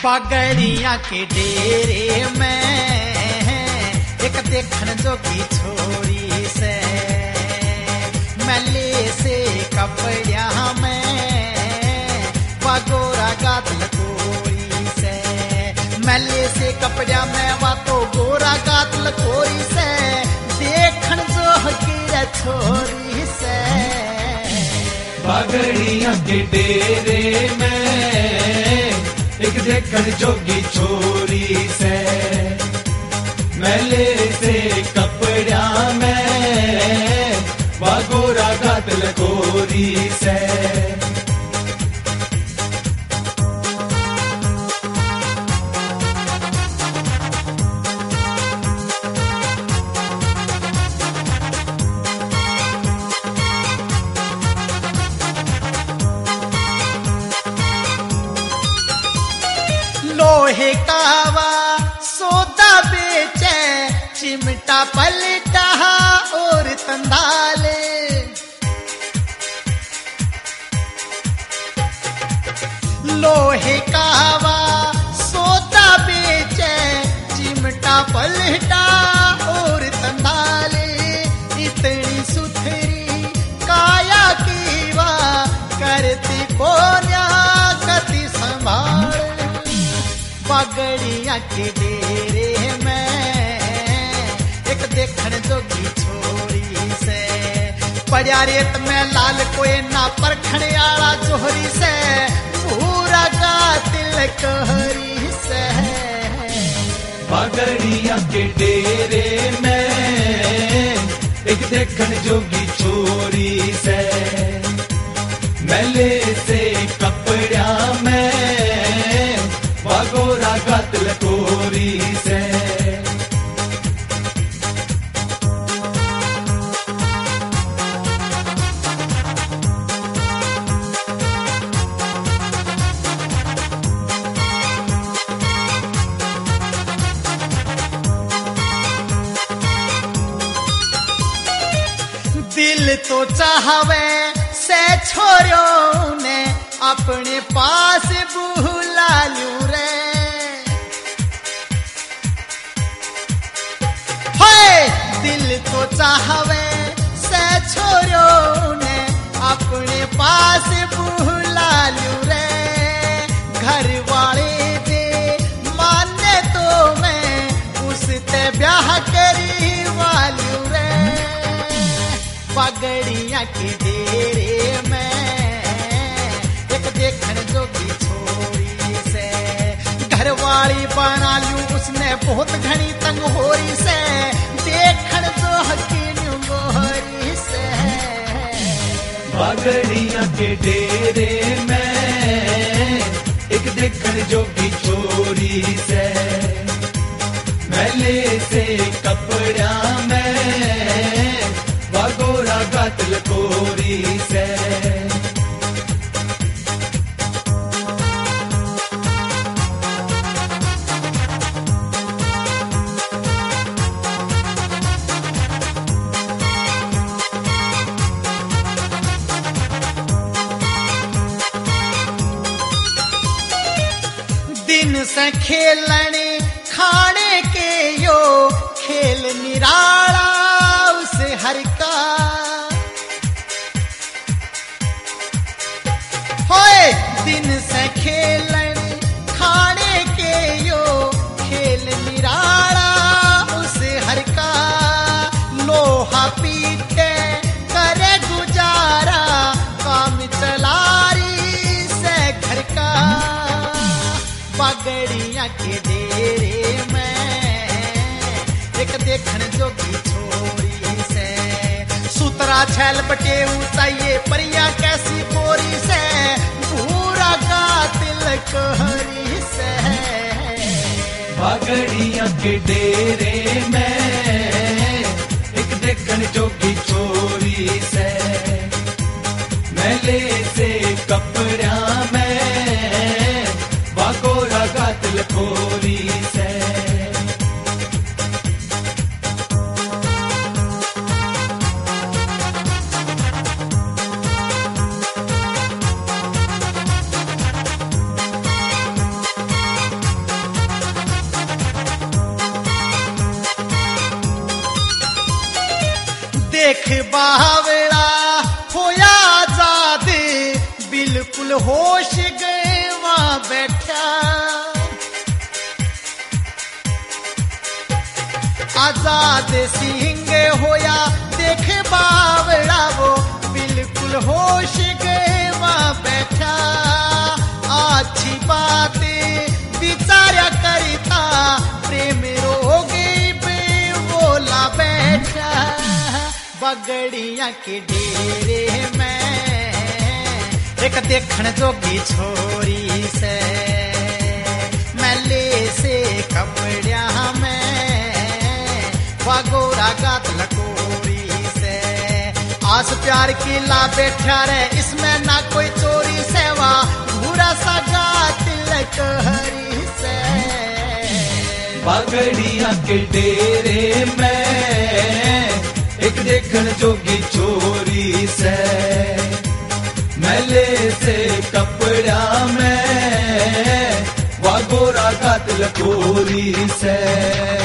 पगड़िया के डेरे में एक देखन जोगी छोरी से मैले से कपड़िया में गोरा गातल कोरी से मैले से कपड़िया में वा तो गोरा गातल कोरी से देखन जोगी छोरी से पगड़िया के डेरे में एक देखन जोगी छोरी से मैले से कपड़ा में गोरा गातल गोरी से लोहे कावा सोदा बेचे चिमटा पलटा और तंदाले लोहे कावा सोदा बेचे चिमटा पलटा और तंदाले इतनी सुथरी काया की वा करती कोन्या कति संभाल पगड़िया के डेरे में एक देखन जोगी छोरी से पड़िया रेत में लाल कोई ना परखने आला जोहरी से पूरा गातिल कहरी से पगड़िया के डेरे में एक देखन जोगी छोरी से मैले से कपड़ा में गोरा गातल कोरी से दिल तो चाहवे से छोरों ने अपने पास बुला लूं रे दिल तो चाहवे से छोरों ने अपने पास बुला लूं रे घर वाले दे माने तो मैं उससे ब्याह करी वालू रे पगड़िया के डेरे में एक देखन जोगी छोरी से घर वाली बना लूं उसने बहुत घनी तंग होरी से देखन जोगी गोरी से पगड़िया के डेरे में एक देखन जोगी छोरी से मैले से कपड़ा में गोरा गातल कोरी से दिन से खेलने खाने के यो खेल निराला उसे हर का होए दिन से खेलने खाने के यो खेल निराला उसे हर का लोहा पीटे करे गुजारा काम चलारी से घर का पगड़िया के डेरे में एक देखन जोगी छोरी से सुतरा छैल बटे चाहिए परिया कैसी कोरी से पूरा गातिल कहरी से पगड़िया के डेरे में एक देखन जोगी छोरी से मैले से कपड़ा में गोरा गातल कोरी से देख बावड़ा होया आजाद, बिल्कुल होश गए वहां बैठा। आजाद सिंह होया देख बावड़ा वो, बिल्कुल होश गए वहां बैठा। अच्छी बातें विचारा करता, प्रेम रोगी पे बोला बैठा। बगड़िया के डेरे में एक देखण जोगी छोरी से, मैले से कपड़िया में गोरा गात लकोरी से। आस प्यार की ला बैठा रे, इसमें ना कोई चोरी सेवा, भूरा सा गात लकोरी से। बगड़िया के डेरे में एक देखण जोगी छोरी से, मैले से कपड़ा में गोरा गात लकोरी से।